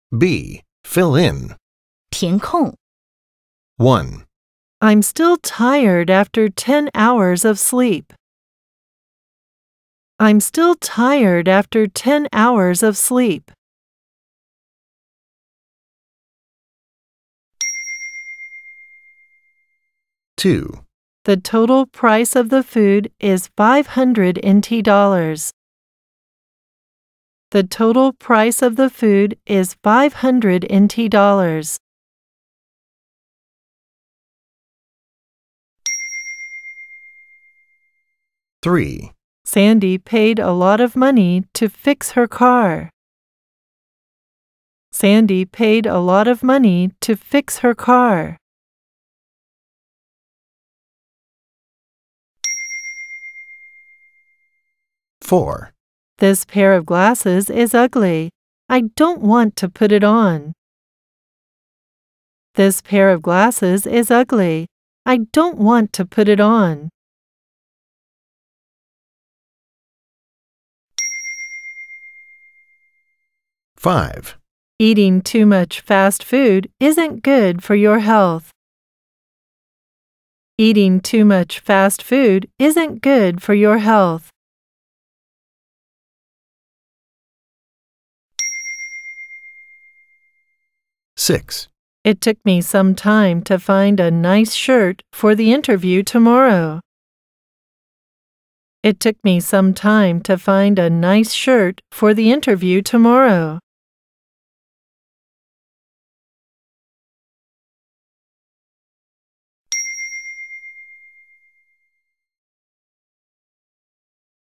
B. Fill in. 填空 1, I'm still tired after 10 hours of sleep. I'm still tired after 10 hours of sleep. 2, The total price of the food is 500 NT dollars. The total price of the food is 500 NT dollars. 3, Sandy paid a lot of money to fix her car. Sandy paid a lot of money to fix her car. 4, This pair of glasses is ugly. I don't want to put it on. This pair of glasses is ugly. I don't want to put it on. 5, Eating too much fast food isn't good for your health. Eating too much fast food isn't good for your health. 6, It took me some time to find a nice shirt for the interview tomorrow. It took me some time to find a nice shirt for the interview tomorrow.